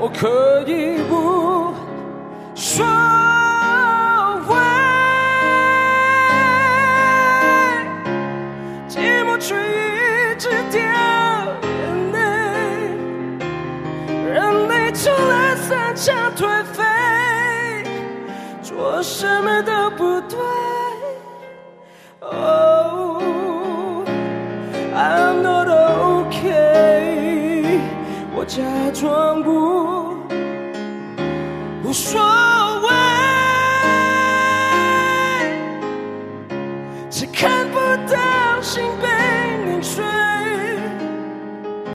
我可以不说话，寂寞却一直掉眼泪，人类就懒散想颓废，做什么都不对。Oh, I'm not okay， 我假装不说。